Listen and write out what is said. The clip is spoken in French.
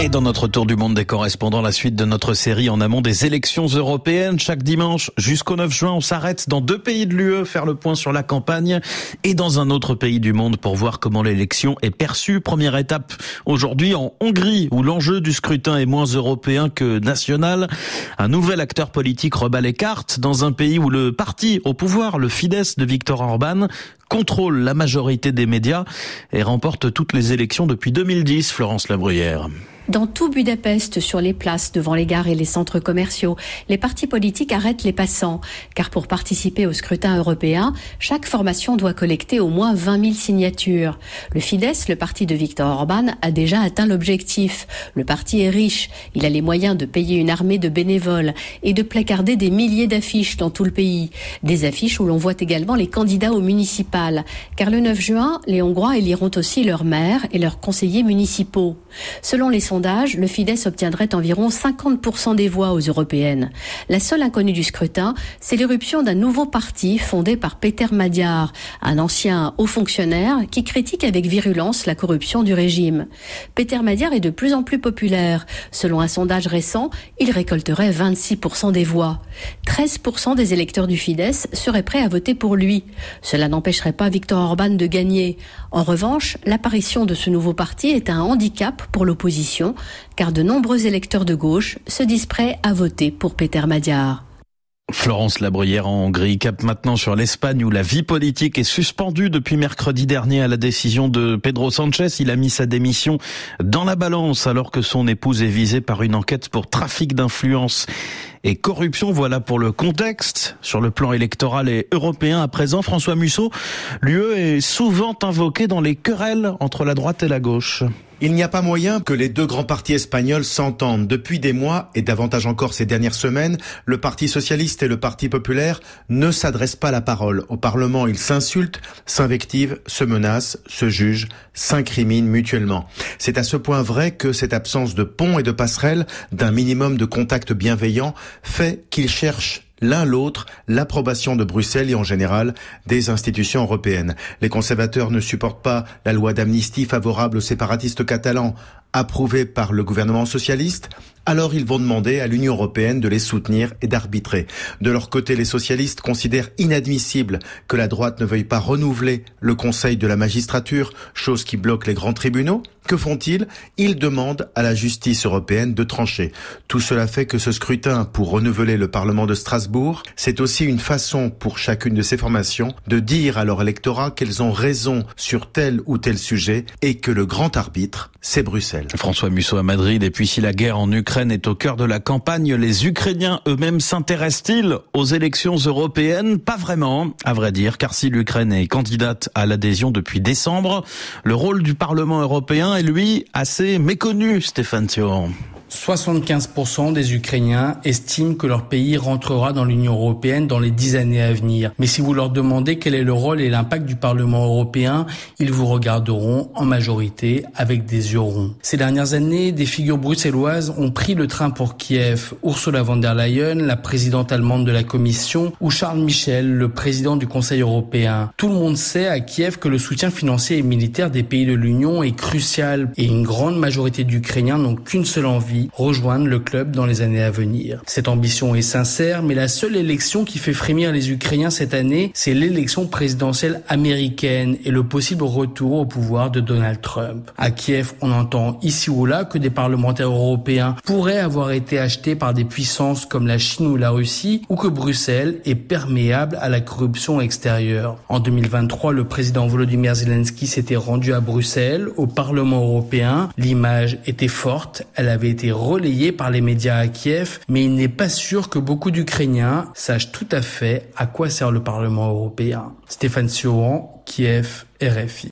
Et dans notre tour du monde des correspondants, la suite de notre série en amont des élections européennes. Chaque dimanche jusqu'au 9 juin, on s'arrête dans 2 pays de l'UE, faire le point sur la campagne, et dans un autre pays du monde pour voir comment l'élection est perçue. Première étape aujourd'hui en Hongrie, où l'enjeu du scrutin est moins européen que national. Un nouvel acteur politique rebat les cartes dans un pays où le parti au pouvoir, le Fidesz de Viktor Orban, contrôle la majorité des médias et remporte toutes les élections depuis 2010. Florence Labruyère. Dans tout Budapest, sur les places, devant les gares et les centres commerciaux, les partis politiques arrêtent les passants. Car pour participer au scrutin européen, chaque formation doit collecter au moins 20 000 signatures. Le Fidesz, le parti de Viktor Orban, a déjà atteint l'objectif. Le parti est riche. Il a les moyens de payer une armée de bénévoles et de placarder des milliers d'affiches dans tout le pays. Des affiches où l'on voit également les candidats aux municipales. Car le 9 juin, les Hongrois éliront aussi leurs maires et leurs conseillers municipaux. Selon les sondages, le Fidesz obtiendrait environ 50% des voix aux européennes. La seule inconnue du scrutin, c'est l'éruption d'un nouveau parti fondé par Péter Magyar, un ancien haut fonctionnaire qui critique avec virulence la corruption du régime. Péter Magyar est de plus en plus populaire. Selon un sondage récent, il récolterait 26% des voix. 13% des électeurs du Fidesz seraient prêts à voter pour lui. Cela n'empêcherait pas Viktor Orban de gagner. En revanche, l'apparition de ce nouveau parti est un handicap pour l'opposition, car de nombreux électeurs de gauche se disent prêts à voter pour Péter Magyar. Florence Labruyère en Hongrie. Cap maintenant sur l'Espagne où la vie politique est suspendue depuis mercredi dernier à la décision de Pedro Sánchez. Il a mis sa démission dans la balance alors que son épouse est visée par une enquête pour trafic d'influence et corruption. Voilà pour le contexte. Sur le plan électoral et européen à présent, François Musso, l'UE est souvent invoquée dans les querelles entre la droite et la gauche. Il n'y a pas moyen que les deux grands partis espagnols s'entendent. Depuis des mois, et davantage encore ces dernières semaines, le Parti socialiste et le Parti populaire ne s'adressent pas la parole. Au Parlement, ils s'insultent, s'invectivent, se menacent, se jugent, s'incriminent mutuellement. C'est à ce point vrai que cette absence de pont et de passerelle, d'un minimum de contact bienveillant, fait qu'ils cherchent l'un l'autre l'approbation de Bruxelles et en général des institutions européennes. Les conservateurs ne supportent pas la loi d'amnistie favorable aux séparatistes catalans, approuvée par le gouvernement socialiste. Alors ils vont demander à l'Union européenne de les soutenir et d'arbitrer. De leur côté, les socialistes considèrent inadmissible que la droite ne veuille pas renouveler le Conseil de la magistrature, chose qui bloque les grands tribunaux. Que font-ils ? Ils demandent à la justice européenne de trancher. Tout cela fait que ce scrutin pour renouveler le Parlement de Strasbourg, c'est aussi une façon pour chacune de ces formations de dire à leur électorat qu'elles ont raison sur tel ou tel sujet et que le grand arbitre, c'est Bruxelles. François Musso à Madrid. Et puis si la guerre en Ukraine est au cœur de la campagne, les Ukrainiens eux-mêmes s'intéressent-ils aux élections européennes ? Pas vraiment, à vrai dire, car si l'Ukraine est candidate à l'adhésion depuis décembre, le rôle du Parlement européen est lui assez méconnu, Stéphane Thioran. 75% des Ukrainiens estiment que leur pays rentrera dans l'Union européenne dans les 10 années à venir. Mais si vous leur demandez quel est le rôle et l'impact du Parlement européen, ils vous regarderont en majorité avec des yeux ronds. Ces dernières années, des figures bruxelloises ont pris le train pour Kiev. Ursula von der Leyen, la présidente allemande de la Commission, ou Charles Michel, le président du Conseil européen. Tout le monde sait à Kiev que le soutien financier et militaire des pays de l'Union est crucial et une grande majorité d'Ukrainiens n'ont qu'une seule envie, rejoindre le club dans les années à venir. Cette ambition est sincère, mais la seule élection qui fait frémir les Ukrainiens cette année, c'est l'élection présidentielle américaine et le possible retour au pouvoir de Donald Trump. À Kiev, on entend ici ou là que des parlementaires européens pourraient avoir été achetés par des puissances comme la Chine ou la Russie, ou que Bruxelles est perméable à la corruption extérieure. En 2023, le président Volodymyr Zelensky s'était rendu à Bruxelles, au Parlement européen. L'image était forte, elle avait été relayé par les médias à Kiev, mais il n'est pas sûr que beaucoup d'Ukrainiens sachent tout à fait à quoi sert le Parlement européen. Stéphane Thioran, Kiev, RFI.